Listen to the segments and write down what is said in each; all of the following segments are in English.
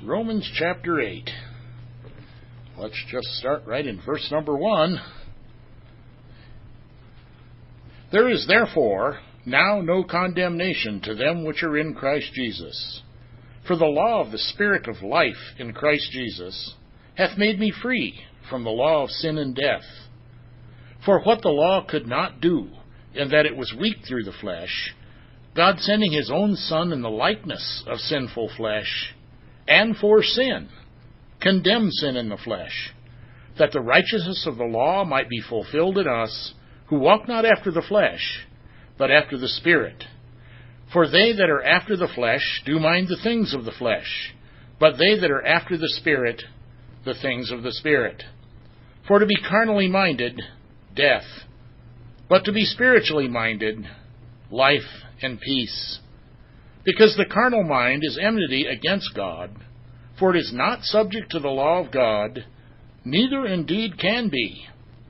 Romans chapter 8. Let's just start right in verse number 1. There is therefore now no condemnation to them which are in Christ Jesus. For the law of the Spirit of life in Christ Jesus hath made me free from the law of sin and death. For what the law could not do, in that it was weak through the flesh, God sending his own Son in the likeness of sinful flesh, and for sin, condemned sin in the flesh, that the righteousness of the law might be fulfilled in us, who walk not after the flesh, but after the Spirit. For they that are after the flesh do mind the things of the flesh, but they that are after the Spirit, the things of the Spirit. For to be carnally minded, death, but to be spiritually minded, life and peace. Because the carnal mind is enmity against God, for it is not subject to the law of God, neither indeed can be.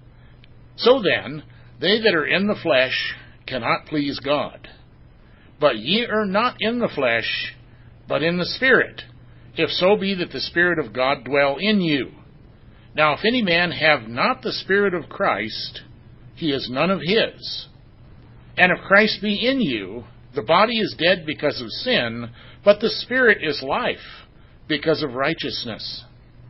So then, they that are in the flesh cannot please God. But ye are not in the flesh, but in the Spirit, if so be that the Spirit of God dwell in you. Now if any man have not the Spirit of Christ, he is none of his. And if Christ be in you, the body is dead because of sin, but the Spirit is life because of righteousness.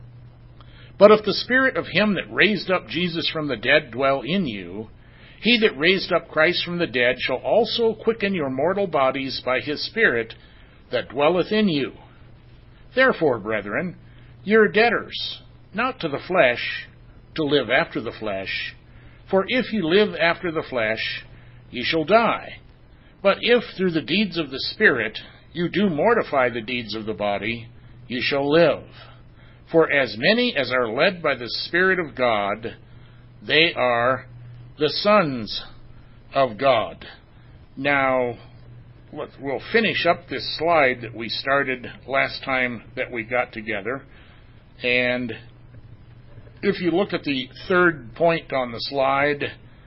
But if the Spirit of him that raised up Jesus from the dead dwell in you, he that raised up Christ from the dead shall also quicken your mortal bodies by his Spirit that dwelleth in you. Therefore, brethren, ye are debtors, not to the flesh, to live after the flesh. For if ye live after the flesh, ye shall die. But if through the deeds of the Spirit you do mortify the deeds of the body, ye shall live. For as many as are led by the Spirit of God, they are the sons of God. Now, we'll finish up this slide that we started last time that we got together. And if you look at the third point on the slide,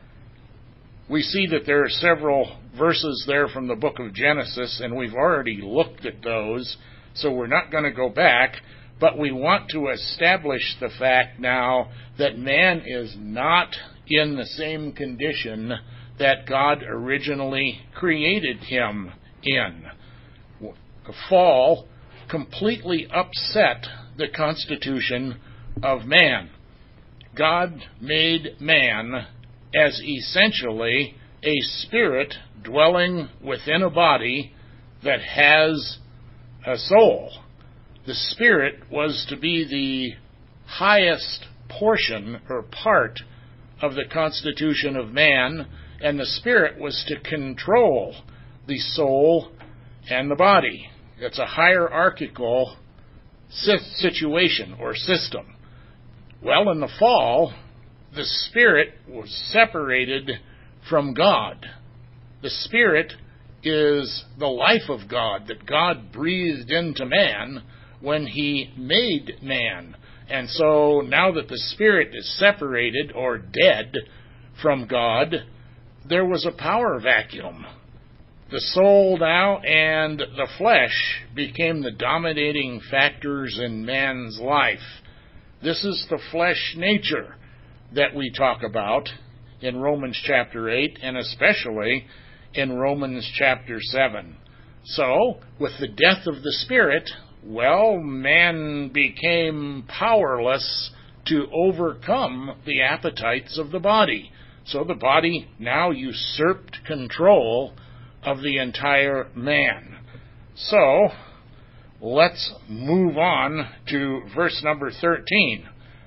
we see that there are several verses there from the book of Genesis, and we've already looked at those, so we're not going to go back, but we want to establish the fact now that man is not in the same condition that God originally created him in. The fall completely upset the constitution of man. God made man as essentially a spirit dwelling within a body that has a soul. The spirit was to be the highest portion or part of the constitution of man, and the spirit was to control the soul and the body. It's a hierarchical situation or system. Well, in the fall, the Spirit was separated from God. The Spirit is the life of God that God breathed into man when he made man. And so now that the Spirit is separated or dead from God, there was a power vacuum. The soul now and the flesh became the dominating factors in man's life. This is the flesh nature that we talk about in Romans chapter 8 and especially in Romans chapter 7. So, with the death of the Spirit, well, man became powerless to overcome the appetites of the body. So the body now usurped control of the entire man. So, let's move on to verse number 13.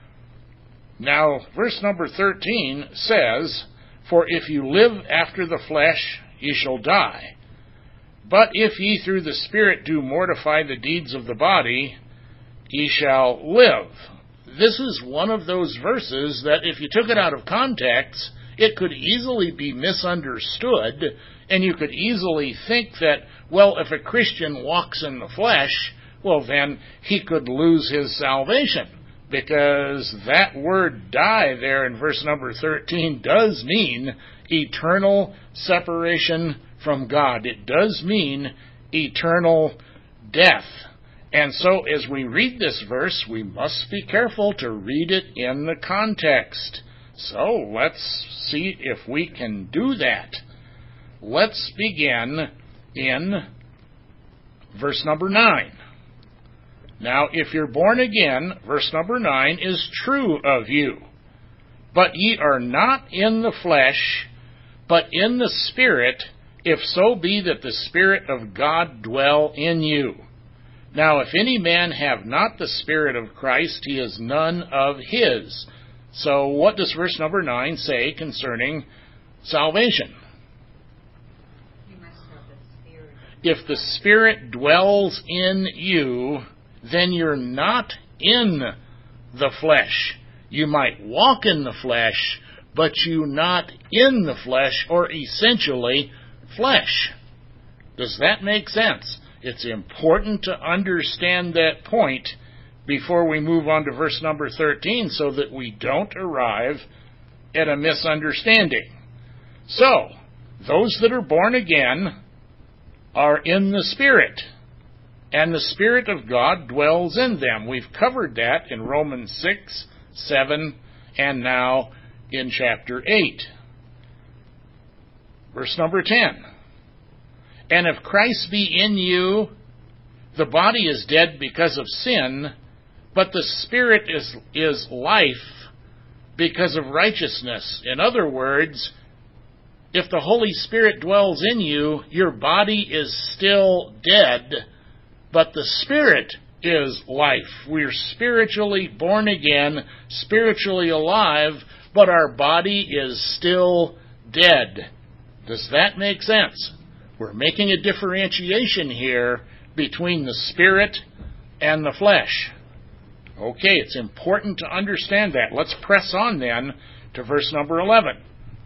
Now, verse number 13 says, For if you live after the flesh, ye shall die. But if ye through the Spirit do mortify the deeds of the body, ye shall live. This is one of those verses that if you took it out of context, it could easily be misunderstood, and you could easily think that, well, if a Christian walks in the flesh, well, then he could lose his salvation, because that word die there in verse number 13 does mean eternal separation from God. It does mean eternal death. And so as we read this verse, we must be careful to read it in the context. So let's see if we can do that. Let's begin in verse number 9. Now, if you're born again, verse number 9 is true of you. But ye are not in the flesh, but in the Spirit, if so be that the Spirit of God dwell in you. Now, if any man have not the Spirit of Christ, he is none of his. So what does verse number 9 say concerning salvation? You must have the Spirit. If the Spirit dwells in you, then you're not in the flesh. You might walk in the flesh, but you're not in the flesh, or essentially flesh. Does that make sense? It's important to understand that point before we move on to verse number 13 so that we don't arrive at a misunderstanding. So, those that are born again are in the Spirit, and the Spirit of God dwells in them. We've covered that in Romans 6, 7, and now in chapter 8. Verse number 10. And if Christ be in you, the body is dead because of sin, but the Spirit is life because of righteousness. In other words, if the Holy Spirit dwells in you, your body is still dead, but the Spirit is life. We're spiritually born again, spiritually alive, but our body is still dead. Does that make sense? We're making a differentiation here between the Spirit and the flesh. Okay, it's important to understand that. Let's press on then to verse number 11.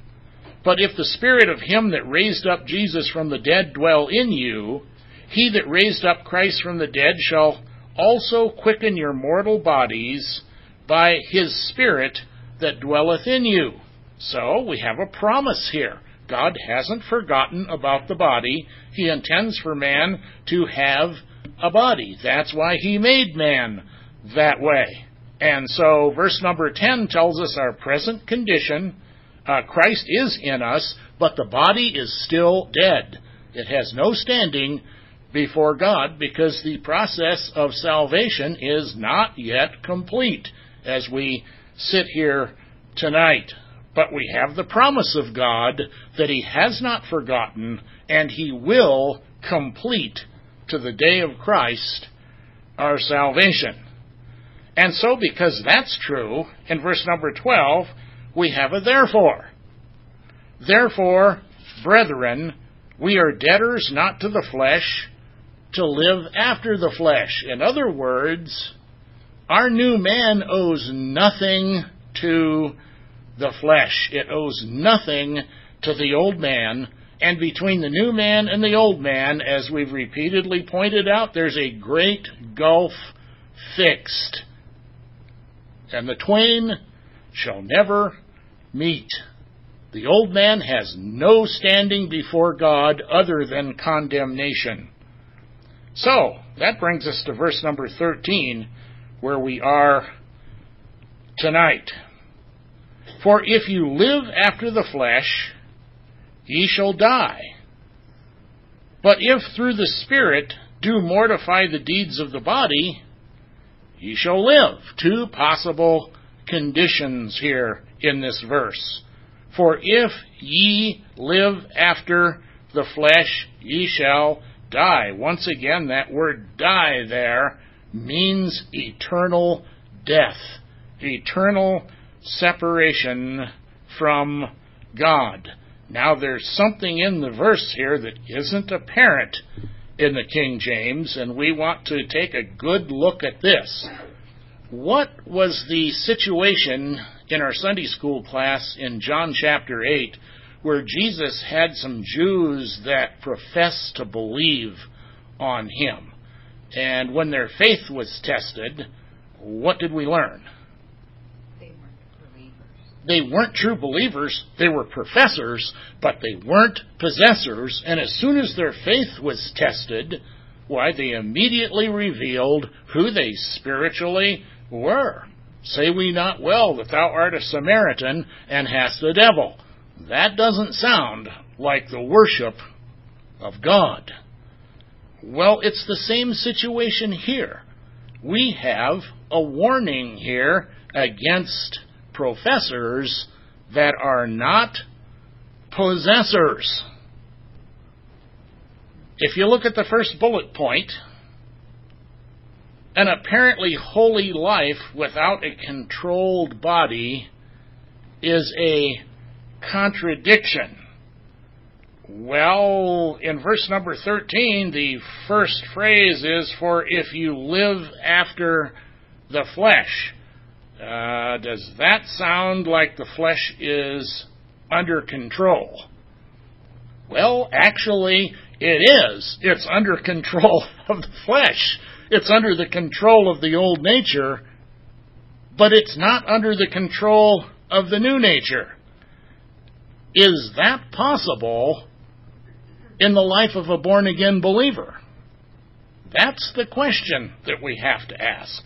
But if the Spirit of him that raised up Jesus from the dead dwell in you, he that raised up Christ from the dead shall also quicken your mortal bodies by his Spirit that dwelleth in you. So we have a promise here. God hasn't forgotten about the body. He intends for man to have a body. That's why he made man that way. And so verse number 10 tells us our present condition. Christ is in us, but the body is still dead. It has no standing before God because the process of salvation is not yet complete as we sit here tonight. But we have the promise of God that he has not forgotten, and he will complete to the day of Christ our salvation. And so because that's true, in verse number 12, we have a therefore. Therefore, brethren, we are debtors not to the flesh, to live after the flesh. In other words, our new man owes nothing to the flesh. It owes nothing to the old man. And between the new man and the old man, as we've repeatedly pointed out, there's a great gulf fixed. And the twain shall never meet. The old man has no standing before God other than condemnation. So, that brings us to verse number 13, where we are tonight. For if you live after the flesh, ye shall die. But if through the Spirit do mortify the deeds of the body, ye shall live. Two possible conditions here in this verse. For if ye live after the flesh, ye shall die. Once again, that word die there means eternal death, eternal separation from God. Now there's something in the verse here that isn't apparent in the King James, and we want to take a good look at this. What was the situation in our Sunday school class in John chapter 8 where Jesus had some Jews that professed to believe on him? And when their faith was tested, what did we learn? They weren't true believers. They were professors, but they weren't possessors. And as soon as their faith was tested, Why, they immediately revealed who they spiritually were. Say we not well that thou art a Samaritan and hast the devil. That doesn't sound like the worship of God. Well, it's the same situation here. We have a warning here against professors that are not possessors. If you look at the first bullet point, an apparently holy life without a controlled body is a contradiction. Well, in verse number 13, the first phrase is, for if you live after the flesh. Does that sound like the flesh is under control? Well, actually, it is. It's under control of the flesh. It's under the control of the old nature, but it's not under the control of the new nature. Is that possible in the life of a born-again believer? That's the question that we have to ask.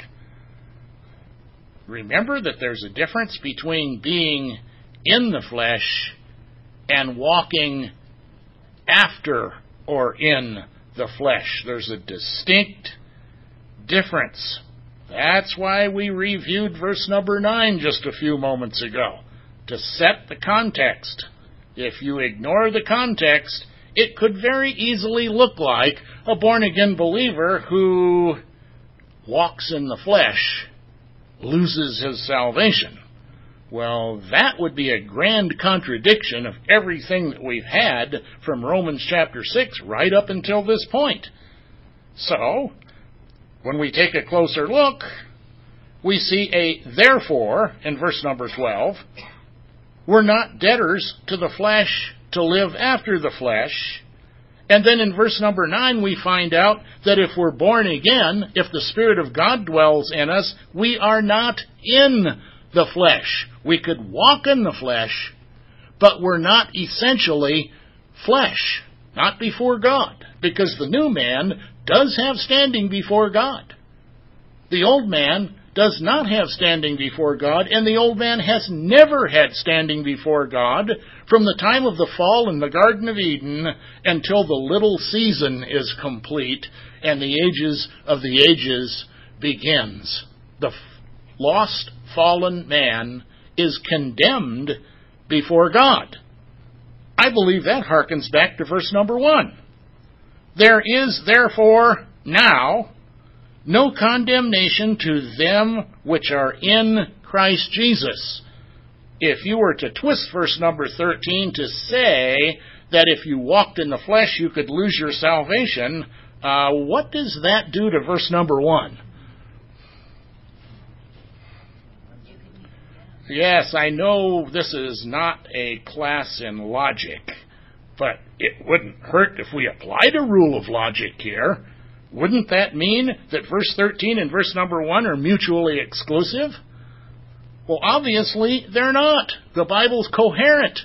Remember that there's a difference between being in the flesh and walking after or in the flesh. There's a distinct difference. That's why we reviewed verse number 9 just a few moments ago, to set the context. If you ignore the context, it could very easily look like a born-again believer who walks in the flesh loses his salvation. Well, that would be a grand contradiction of everything that we've had from Romans chapter 6 right up until this point. So, when we take a closer look, we see a therefore in verse number 12. We're not debtors to the flesh to live after the flesh. And then in verse number 9 we find out that if we're born again, if the Spirit of God dwells in us, we are not in the flesh. We could walk in the flesh, but we're not essentially flesh, not before God, because the new man does have standing before God. The old man does not have standing before God, and the old man has never had standing before God from the time of the fall in the Garden of Eden until the little season is complete and the ages of the ages begins. The lost, fallen man is condemned before God. I believe that harkens back to verse number 1. There is therefore now no condemnation to them which are in Christ Jesus. If you were to twist verse number 13 to say that if you walked in the flesh you could lose your salvation, what does that do to verse number 1? Yes, I know this is not a class in logic, but it wouldn't hurt if we applied a rule of logic here. Wouldn't that mean that verse 13 and verse number 1 are mutually exclusive? Well, obviously they're not. The Bible's coherent.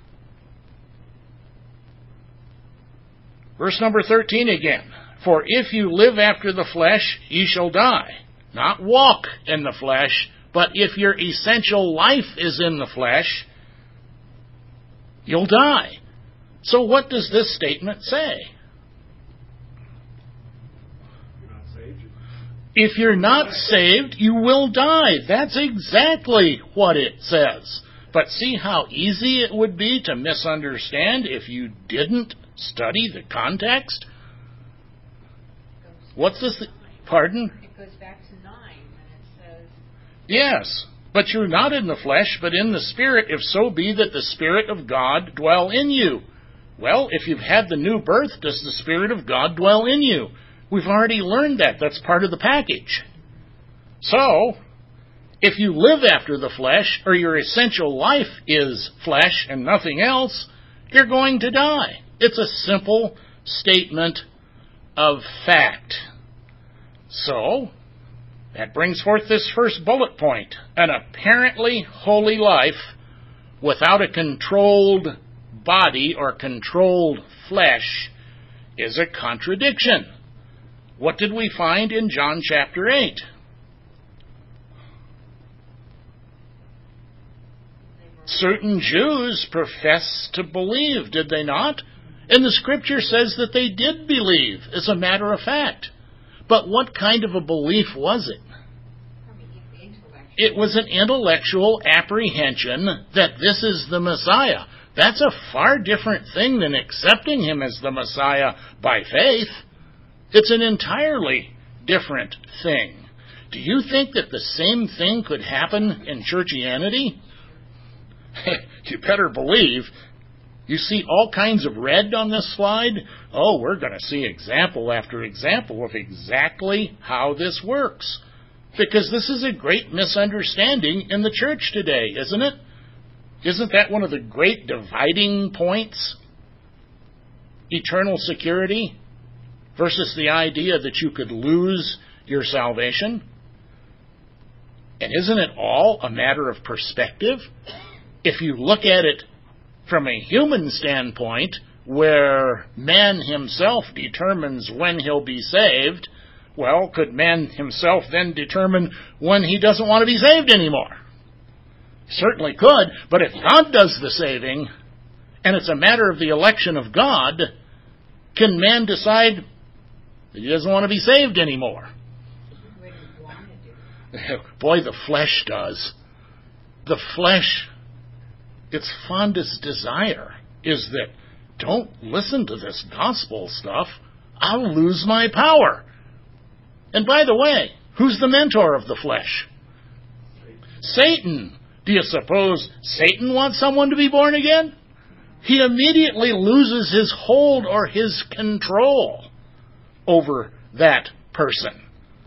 Verse number 13 again. For if you live after the flesh, ye shall die. Not walk in the flesh, but if your essential life is in the flesh, you'll die. So what does this statement say? If you're not saved, you will die. That's exactly what it says. But see how easy it would be to misunderstand if you didn't study the context? What's this? Pardon? It goes back to 9 and it says... Yes, but you're not in the flesh, but in the Spirit, if so be that the Spirit of God dwell in you. Well, if you've had the new birth, does the Spirit of God dwell in you? We've already learned that. That's part of the package. So, if you live after the flesh, or your essential life is flesh and nothing else, you're going to die. It's a simple statement of fact. So, that brings forth this first bullet point. An apparently holy life without a controlled body or controlled flesh is a contradiction. What did we find in John chapter 8? Certain Jews professed to believe, did they not? And the Scripture says that they did believe, as a matter of fact. But what kind of a belief was it? It was an intellectual apprehension that this is the Messiah. That's a far different thing than accepting him as the Messiah by faith. It's an entirely different thing. Do you think that the same thing could happen in churchianity? You better believe. You see all kinds of red on this slide? Oh, we're going to see example after example of exactly how this works. Because this is a great misunderstanding in the church today, isn't it? Isn't that one of the great dividing points? Eternal security versus the idea that you could lose your salvation. And isn't it all a matter of perspective? If you look at it from a human standpoint, where man himself determines when he'll be saved, well, could man himself then determine when he doesn't want to be saved anymore? Certainly could, but if God does the saving, and it's a matter of the election of God, can man decide that he doesn't want to be saved anymore? Boy, the flesh does. The flesh, its fondest desire is that, don't listen to this gospel stuff, I'll lose my power. And by the way, who's the mentor of the flesh? Satan. Do you suppose Satan wants someone to be born again? He immediately loses his hold or his control over that person.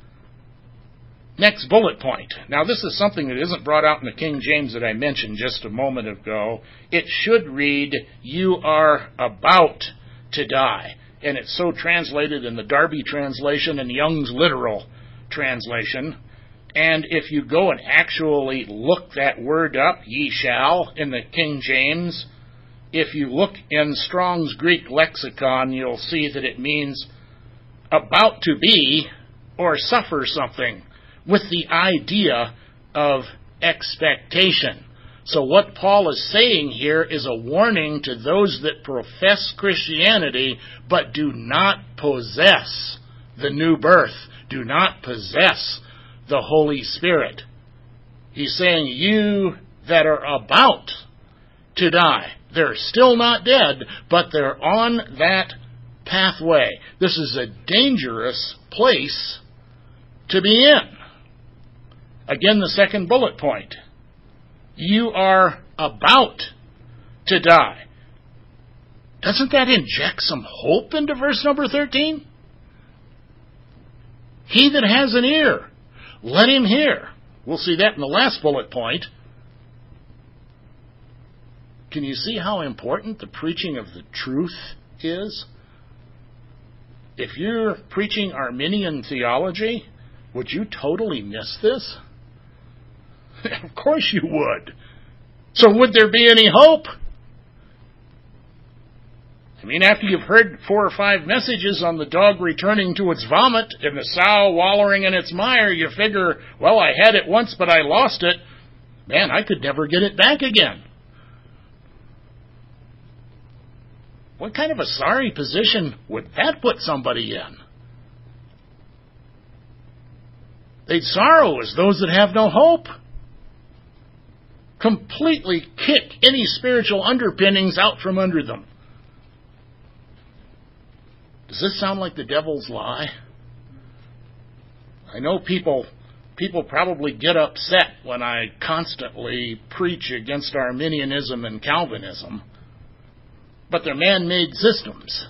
Next bullet point. Now this is something that isn't brought out in the King James that I mentioned just a moment ago. It should read, you are about to die. And it's so translated in the Darby translation and Young's literal translation. And if you go and actually look that word up, ye shall, in the King James, if you look in Strong's Greek lexicon, you'll see that it means about to be or suffer something, with the idea of expectation. So what Paul is saying here is a warning to those that profess Christianity but do not possess the new birth, do not possess the Holy Spirit. He's saying, you that are about to die, they're still not dead, but they're on that pathway. This is a dangerous place to be in. Again, the second bullet point. You are about to die. Doesn't that inject some hope into verse number 13? He that has an ear, let him hear. We'll see that in the last bullet point. Can you see how important the preaching of the truth is? If you're preaching Arminian theology, would you totally miss this? Of course you would. So would there be any hope? I mean, after you've heard 4 or 5 messages on the dog returning to its vomit and the sow wallowing in its mire, you figure, well, I had it once, but I lost it. Man, I could never get it back again. What kind of a sorry position would that put somebody in? They'd sorrow as those that have no hope. Completely kick any spiritual underpinnings out from under them. Does this sound like the devil's lie? I know people probably get upset when I constantly preach against Arminianism and Calvinism, but they're man-made systems.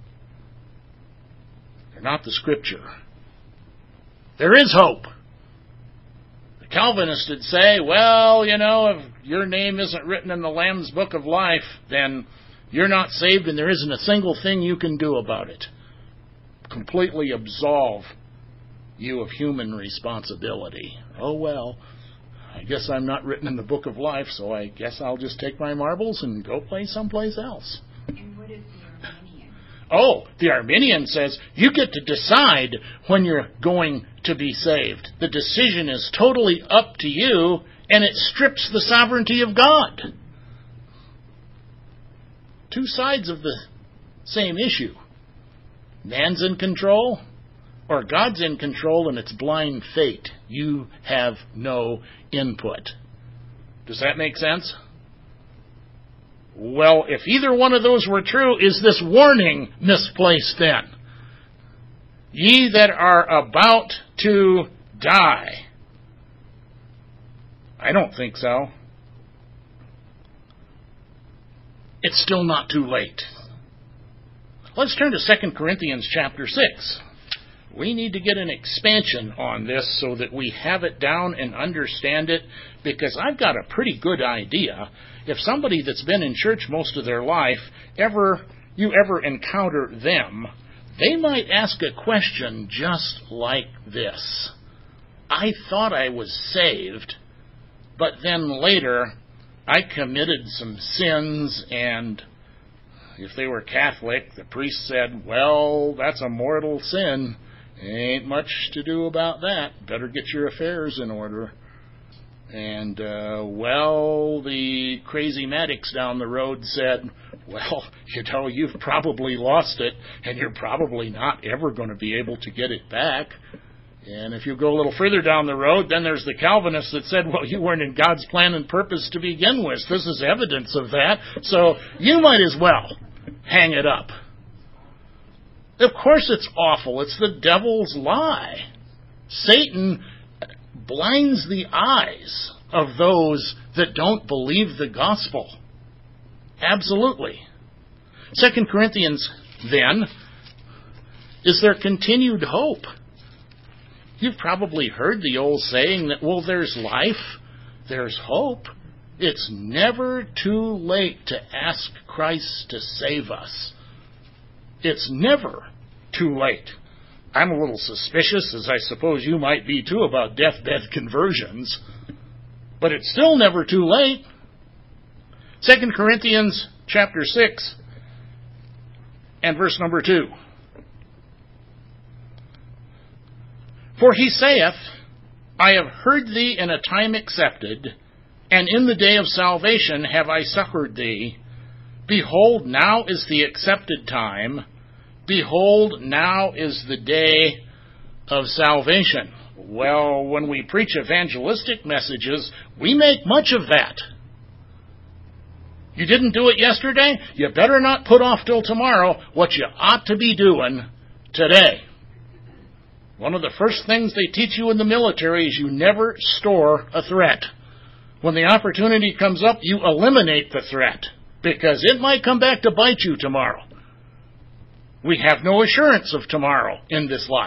They're not the Scripture. There is hope. The Calvinist would say, well, you know, if your name isn't written in the Lamb's Book of Life, then you're not saved and there isn't a single thing you can do about it. Completely absolve you of human responsibility. Oh, well, I guess I'm not written in the Book of Life, so I guess I'll just take my marbles and go play someplace else. And what is the Arminian? Oh, the Arminian says you get to decide when you're going to be saved. The decision is totally up to you, and it strips the sovereignty of God. Two sides of the same issue. Man's in control, or God's in control, and it's blind fate. You have no input. Does that make sense? Well, if either one of those were true, is this warning misplaced then? Ye that are about to die. I don't think so. It's still not too late. Let's turn to 2 Corinthians chapter 6. We need to get an expansion on this so that we have it down and understand it, because I've got a pretty good idea. If somebody that's been in church most of their life, you ever encounter them, they might ask a question just like this. I thought I was saved, but then later I committed some sins, and if they were Catholic, the priest said, well, that's a mortal sin. Ain't much to do about that. Better get your affairs in order. And, the crazy Maddox down the road said, well, you've probably lost it, and you're probably not ever going to be able to get it back. And if you go a little further down the road, then there's the Calvinists that said, well, you weren't in God's plan and purpose to begin with. This is evidence of that. So you might as well hang it up. Of course it's awful. It's the devil's lie. Satan blinds the eyes of those that don't believe the gospel. Absolutely. 2 Corinthians, then, is there continued hope. You've probably heard the old saying that, well, there's life, there's hope. It's never too late to ask Christ to save us. It's never too late. I'm a little suspicious, as I suppose you might be too, about deathbed conversions. But it's still never too late. 2 Corinthians chapter 6 and verse number 2. For he saith, I have heard thee in a time accepted, and in the day of salvation have I succored thee. Behold, now is the accepted time. Behold, now is the day of salvation. Well, when we preach evangelistic messages, we make much of that. You didn't do it yesterday? You better not put off till tomorrow what you ought to be doing today. One of the first things they teach you in the military is you never store a threat. When the opportunity comes up, you eliminate the threat, because it might come back to bite you tomorrow. We have no assurance of tomorrow in this life.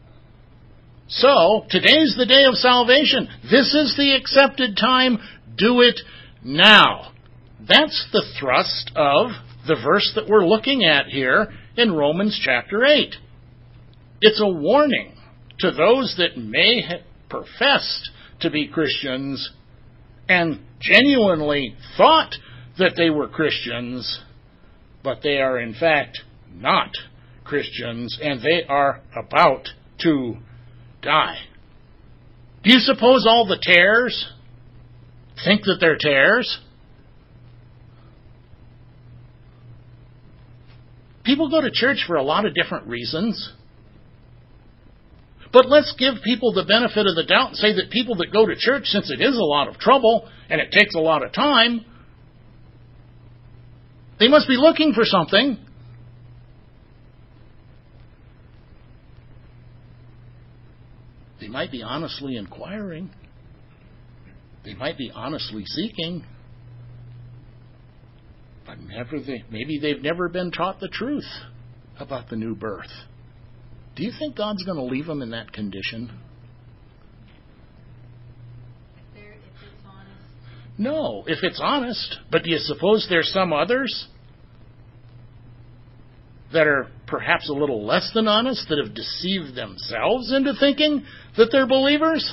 So, today's the day of salvation. This is the accepted time. Do it now. That's the thrust of the verse that we're looking at here in Romans chapter 8. It's a warning to those that may have professed to be Christians and genuinely thought that they were Christians, but they are in fact not Christians, and they are about to die. Do you suppose all the tares think that they're tares? People go to church for a lot of different reasons. But let's give people the benefit of the doubt and say that people that go to church, since it is a lot of trouble and it takes a lot of time, they must be looking for something. They might be honestly inquiring. They might be honestly seeking. But maybe they've never been taught the truth about the new birth. Do you think God's going to leave them in that condition? If it's honest. No, if it's honest. But do you suppose there's some others that are perhaps a little less than honest, that have deceived themselves into thinking that they're believers?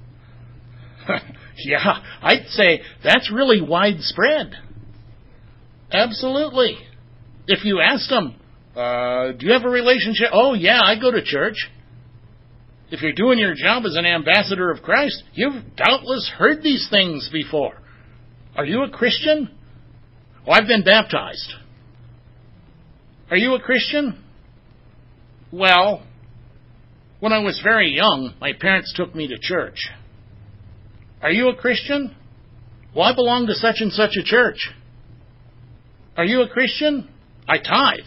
Yeah, I'd say that's really widespread. Absolutely. If you asked them, Do you have a relationship? Oh, yeah, I go to church. If you're doing your job as an ambassador of Christ, you've doubtless heard these things before. Are you a Christian? Oh, I've been baptized. Are you a Christian? Well, when I was very young, my parents took me to church. Are you a Christian? Well, I belong to such and such a church. Are you a Christian? I tithe.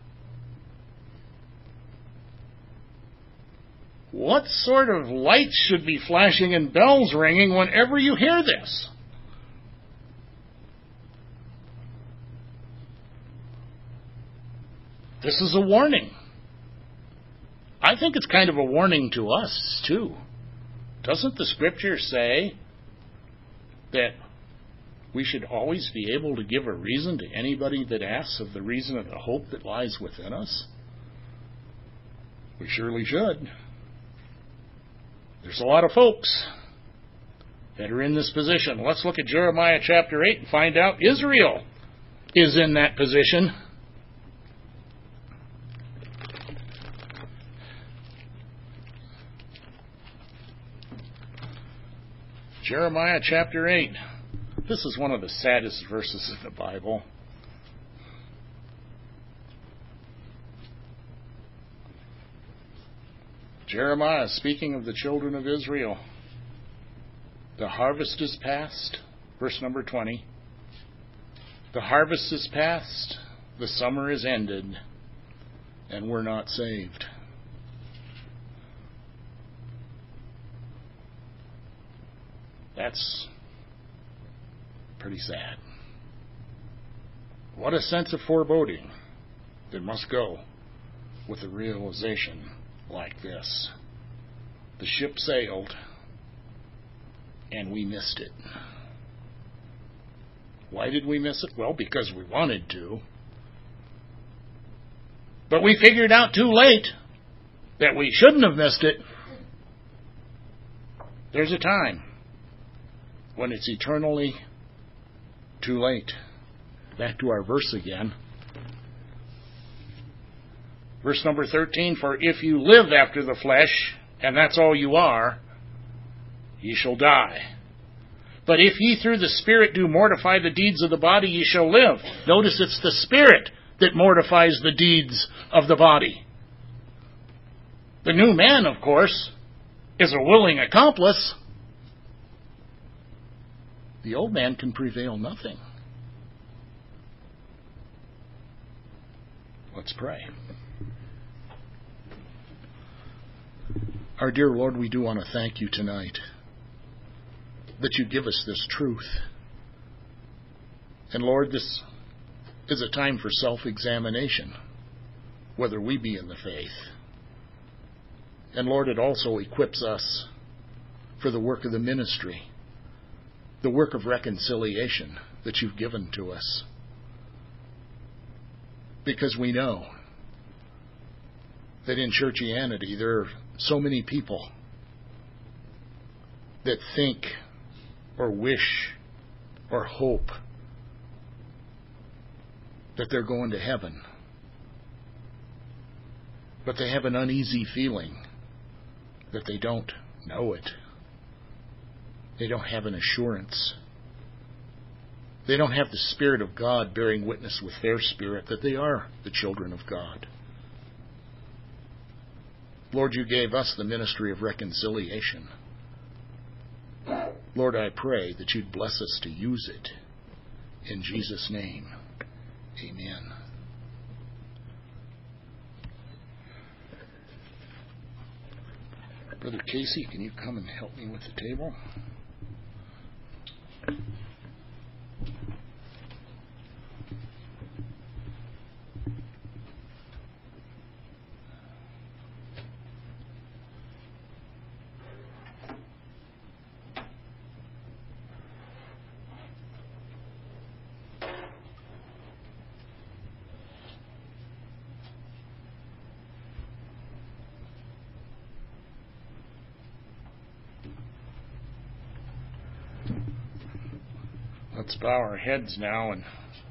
What sort of lights should be flashing and bells ringing whenever you hear this? This is a warning. I think it's kind of a warning to us, too. Doesn't the Scripture say that we should always be able to give a reason to anybody that asks of the reason of the hope that lies within us? We surely should. There's a lot of folks that are in this position. Let's look at Jeremiah chapter 8 and find out Israel is in that position. Jeremiah chapter 8. This is one of the saddest verses in the Bible. Jeremiah speaking of the children of Israel. The harvest is past. Verse number 20. The harvest is past. The summer is ended. And we're not saved. That's pretty sad. What a sense of foreboding that must go with a realization like this. The ship sailed, and we missed it. Why did we miss it? Well, because we wanted to. But we figured out too late that we shouldn't have missed it. There's a time when it's eternally too late. Back to our verse again. Verse number 13, for if you live after the flesh, and that's all you are, ye shall die. But if ye through the Spirit do mortify the deeds of the body, ye shall live. Notice it's the Spirit that mortifies the deeds of the body. The new man, of course, is a willing accomplice. The old man can prevail nothing. Let's pray. Our dear Lord, we do want to thank you tonight that you give us this truth. And Lord, this is a time for self-examination, whether we be in the faith. And Lord, it also equips us for the work of the ministry, the work of reconciliation that you've given to us. Because we know that in churchianity there are so many people that think or wish or hope that they're going to heaven. But they have an uneasy feeling that they don't know it. They don't have an assurance. They don't have the Spirit of God bearing witness with their spirit that they are the children of God. Lord, you gave us the ministry of reconciliation. Lord, I pray that you'd bless us to use it. In Jesus' name, amen. Brother Casey, can you come and help me with the table? Let's bow our heads now and